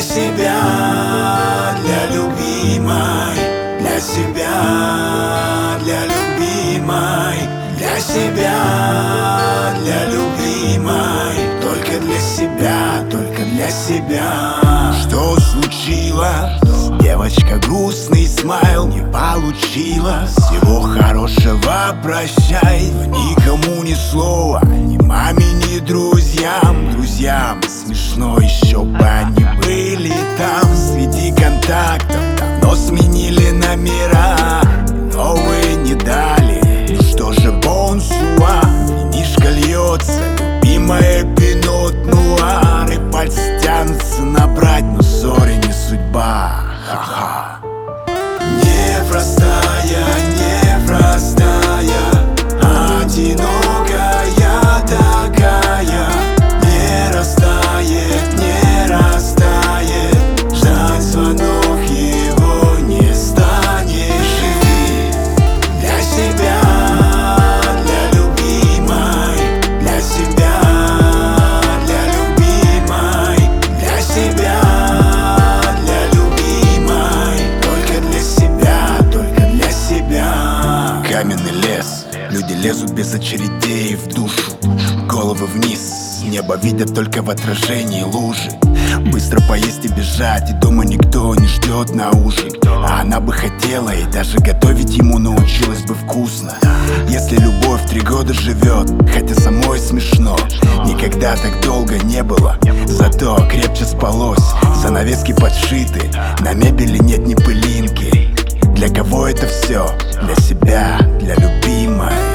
себя, для любимой, для себя, для любимой, для себя, для любимой, только для себя, только для себя. Что случилось? Девочка, грустный смайл, не получилось. Всего хорошего, прощай. Никому ни слова, ни маме, ни друзьям. Друзьям смешно, еще бы они были там. Среди контактов давно сменили номера, новые не дали. Ну что же, бонсуа, винишко льется, любимая пинот нуар. И пальцы тянутся набрать, но ссоре не судьба. Ха-ха. Непростая, непростая, одинокая такая. Не растает, не растает, ждать звонок его не станет. Живи для себя, для любимой, для себя, для любимой, для себя, для любимой, только для себя, только для себя. Каменный лес, люди лезут без очередей в душу. Головы вниз, небо видят только в отражении лужи. Быстро поесть и бежать, и дома никто не ждет на ужин. А она бы хотела и даже готовить ему научилась бы вкусно. Если любовь 3 года живет, хотя самой смешно. Никогда так долго не было, зато крепче спалось. Занавески подшиты, на мебели нет ни пылинки. Для кого это все? Для себя, для любимой.